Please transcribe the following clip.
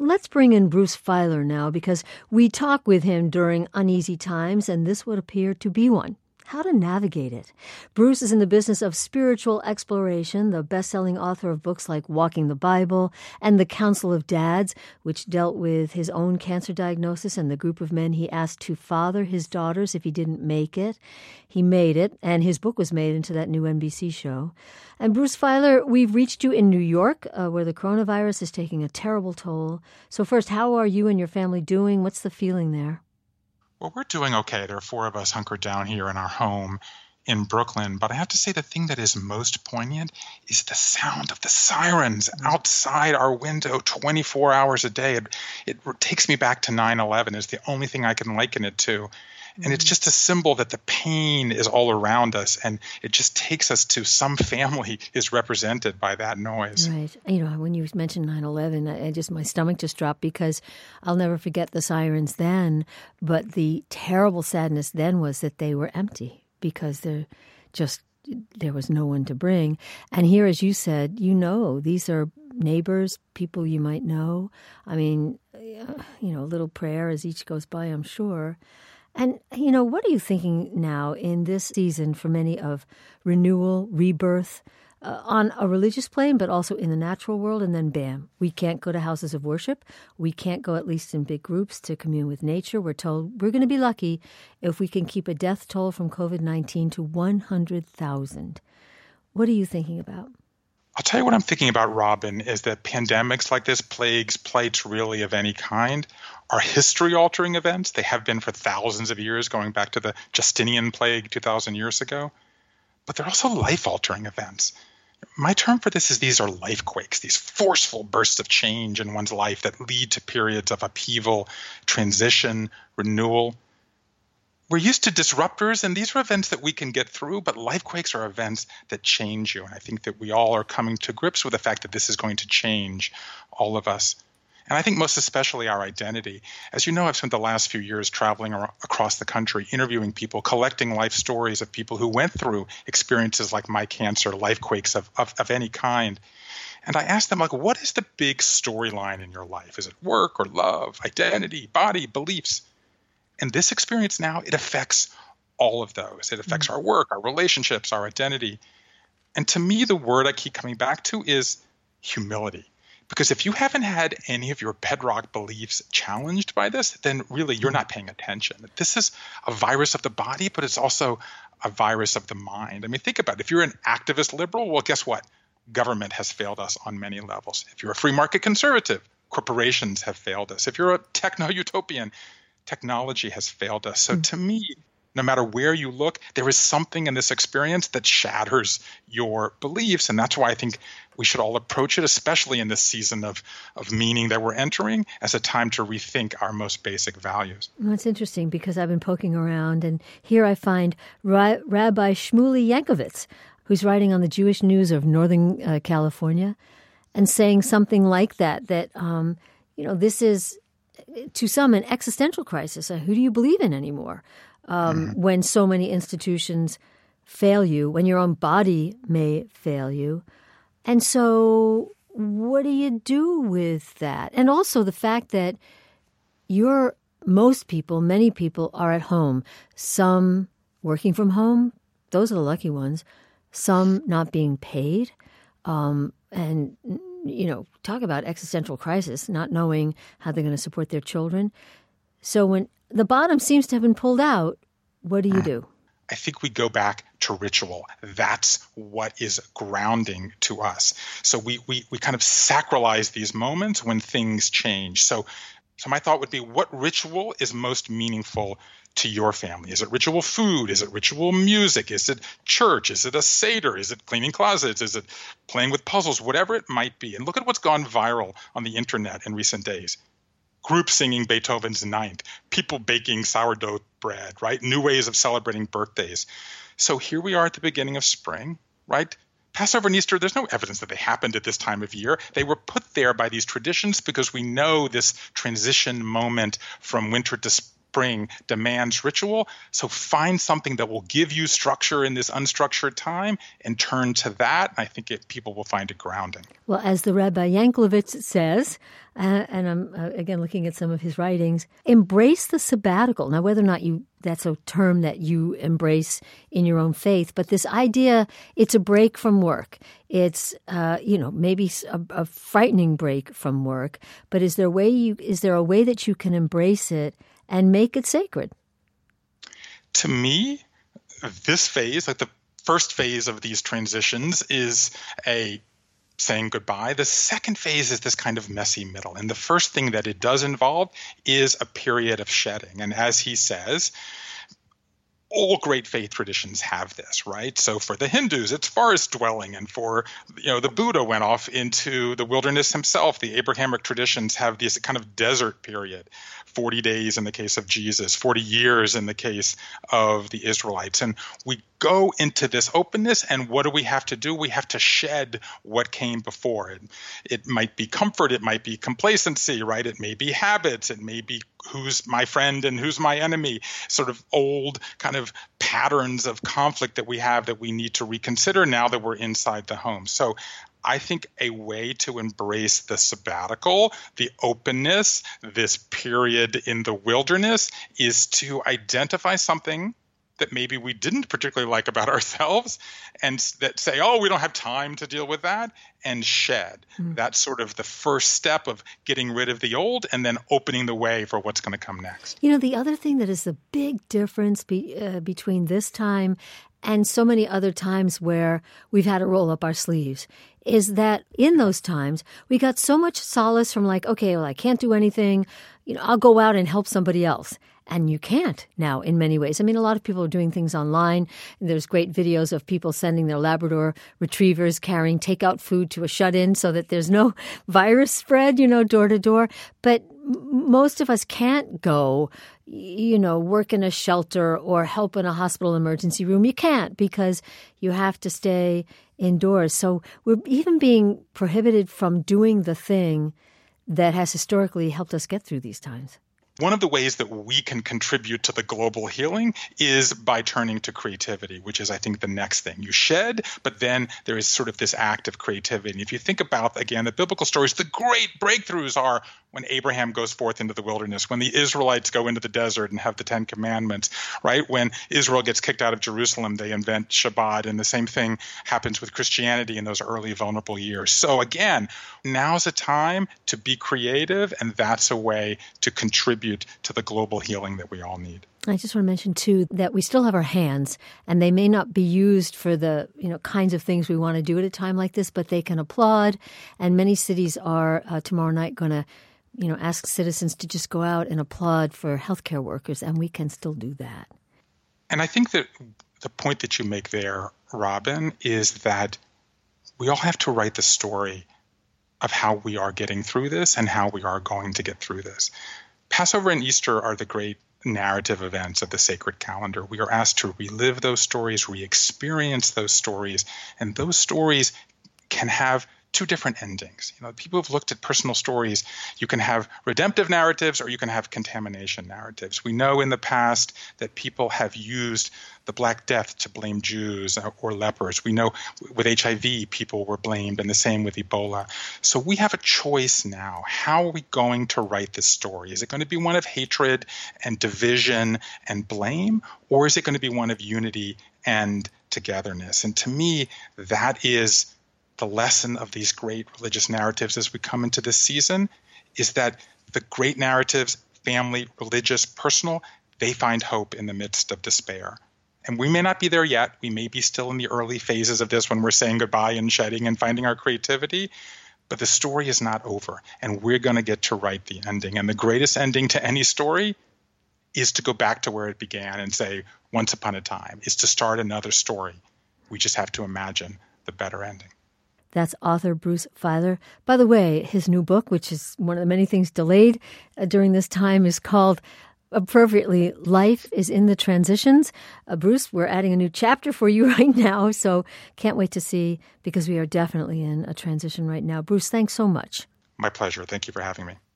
let's bring in Bruce Feiler now, because we talk with him during uneasy times, and this would appear to be one. How to navigate it. Bruce is in the business of spiritual exploration, the best-selling author of books like Walking the Bible and The Council of Dads, which dealt with his own cancer diagnosis and the group of men he asked to father his daughters if he didn't make it. He made it, and his book was made into that new NBC show. And Bruce Feiler, we've reached you in New York, where the coronavirus is taking a terrible toll. So first, how are you and your family doing? What's the feeling there? Well, we're doing okay. There are 4 of us hunkered down here in our home in Brooklyn. But I have to say the thing that is most poignant is the sound of the sirens outside our window 24 hours a day. It takes me back to 9/11. It's the only thing I can liken it to. And it's just a symbol that the pain is all around us, and it just takes us to some family is represented by that noise. Right. You know, when you mentioned 9/11, my stomach just dropped, because I'll never forget the sirens then, but the terrible sadness then was that they were empty, because there was no one to bring. And here, as you said, these are neighbors, people you might know. I mean, a little prayer as each goes by, I'm sure. And, what are you thinking now in this season for many of renewal, rebirth, on a religious plane, but also in the natural world? And then, bam, we can't go to houses of worship. We can't go, at least in big groups, to commune with nature. We're told we're going to be lucky if we can keep a death toll from COVID-19 to 100,000. What are you thinking about? I'll tell you what I'm thinking about, Robin, is that pandemics like this, plagues, plights really of any kind, are history-altering events. They have been for thousands of years, going back to the Justinian plague 2,000 years ago. But they're also life-altering events. My term for this is these are life quakes, these forceful bursts of change in one's life that lead to periods of upheaval, transition, renewal. We're used to disruptors, and these are events that we can get through, but life quakes are events that change you. And I think that we all are coming to grips with the fact that this is going to change all of us. And I think most especially our identity. As you know, I've spent the last few years traveling across the country, interviewing people, collecting life stories of people who went through experiences like my cancer, life quakes of any kind. And I asked them, what is the big storyline in your life? Is it work or love, identity, body, beliefs? And this experience now, it affects all of those. It affects our work, our relationships, our identity. And to me, the word I keep coming back to is humility. Because if you haven't had any of your bedrock beliefs challenged by this, then really you're not paying attention. This is a virus of the body, but it's also a virus of the mind. I mean, think about it. If you're an activist liberal, well, guess what? Government has failed us on many levels. If you're a free market conservative, corporations have failed us. If you're a techno-utopian, technology has failed us. So to me, no matter where you look, there is something in this experience that shatters your beliefs. And that's why I think we should all approach it, especially in this season of meaning that we're entering, as a time to rethink our most basic values. Well, it's interesting because I've been poking around, and here I find Rabbi Shmuley Yankovitz, who's writing on the Jewish News of Northern California, and saying something like that this is, to some, an existential crisis. Who do you believe in anymore? When so many institutions fail you, when your own body may fail you. And so what do you do with that? And also the fact that many people are at home. Some working from home, those are the lucky ones. Some not being paid. And talk about existential crisis, not knowing how they're going to support their children. So when the bottom seems to have been pulled out, what do you do? I think we go back to ritual. That's what is grounding to us. So we kind of sacralize these moments when things change. So my thought would be, what ritual is most meaningful to your family? Is it ritual food? Is it ritual music? Is it church? Is it a Seder? Is it cleaning closets? Is it playing with puzzles? Whatever it might be. And look at what's gone viral on the internet in recent days. Groups singing Beethoven's Ninth, people baking sourdough bread, right? New ways of celebrating birthdays. So here we are at the beginning of spring, right? Passover and Easter, there's no evidence that they happened at this time of year. They were put there by these traditions because we know this transition moment from winter to bring demands ritual. So find something that will give you structure in this unstructured time and turn to that. I think people will find it grounding. Well, as the Rabbi Yanklowitz says, and I'm again looking at some of his writings, embrace the sabbatical. Now, whether or not that's a term that you embrace in your own faith, but this idea, it's a break from work. It's, maybe a frightening break from work, but is there a way that you can embrace it and make it sacred? To me, this phase, like the first phase of these transitions, is a saying goodbye. The second phase is this kind of messy middle. And the first thing that it does involve is a period of shedding. And as he says, all great faith traditions have this, right? So for the Hindus, it's forest dwelling. And for, the Buddha went off into the wilderness himself. The Abrahamic traditions have this kind of desert period, 40 days in the case of Jesus, 40 years in the case of the Israelites. And we go into this openness, and what do we have to do? We have to shed what came before. It might be comfort, it might be complacency, right? It may be habits, it may be who's my friend and who's my enemy, sort of old kind of patterns of conflict that we have that we need to reconsider now that we're inside the home. So I think a way to embrace the sabbatical, the openness, this period in the wilderness, is to identify something that maybe we didn't particularly like about ourselves and that say, oh, we don't have time to deal with that, and shed. That's sort of the first step of getting rid of the old and then opening the way for what's going to come next. The other thing that is the big difference between this time and so many other times where we've had to roll up our sleeves is that in those times, we got so much solace from like, okay, well, I can't do anything. I'll go out and help somebody else. And you can't now in many ways. I mean, a lot of people are doing things online. There's great videos of people sending their Labrador retrievers carrying takeout food to a shut-in so that there's no virus spread, door to door. But most of us can't go, work in a shelter or help in a hospital emergency room. You can't because you have to stay indoors. So we're even being prohibited from doing the thing that has historically helped us get through these times. One of the ways that we can contribute to the global healing is by turning to creativity, which is, I think, the next thing. You shed, but then there is sort of this act of creativity. And if you think about, again, the biblical stories, the great breakthroughs are when Abraham goes forth into the wilderness, when the Israelites go into the desert and have the 10 Commandments, right? When Israel gets kicked out of Jerusalem, they invent Shabbat. And the same thing happens with Christianity in those early vulnerable years. So again, now's a time to be creative, and that's a way to contribute to the global healing that we all need. I just want to mention, too, that we still have our hands, and they may not be used for the kinds of things we want to do at a time like this, but they can applaud. And many cities are tomorrow night going to ask citizens to just go out and applaud for healthcare workers, and we can still do that. And I think that the point that you make there, Robin, is that we all have to write the story of how we are getting through this and how we are going to get through this. Passover and Easter are the great narrative events of the sacred calendar. We are asked to relive those stories, re-experience those stories, and those stories can have two different endings. People have looked at personal stories. You can have redemptive narratives or you can have contamination narratives. We know in the past that people have used the Black Death to blame Jews or lepers. We know with HIV people were blamed, and the same with Ebola. So we have a choice now. How are we going to write this story? Is it going to be one of hatred and division and blame, or is it going to be one of unity and togetherness? And to me, that is the lesson of these great religious narratives as we come into this season, is that the great narratives, family, religious, personal, they find hope in the midst of despair. And we may not be there yet. We may be still in the early phases of this when we're saying goodbye and shedding and finding our creativity. But the story is not over, and we're going to get to write the ending. And the greatest ending to any story is to go back to where it began and say, once upon a time, is to start another story. We just have to imagine the better ending. That's author Bruce Feiler. By the way, his new book, which is one of the many things delayed during this time, is called, appropriately, Life is in the Transitions. Bruce, we're adding a new chapter for you right now, so can't wait to see, because we are definitely in a transition right now. Bruce, thanks so much. My pleasure. Thank you for having me.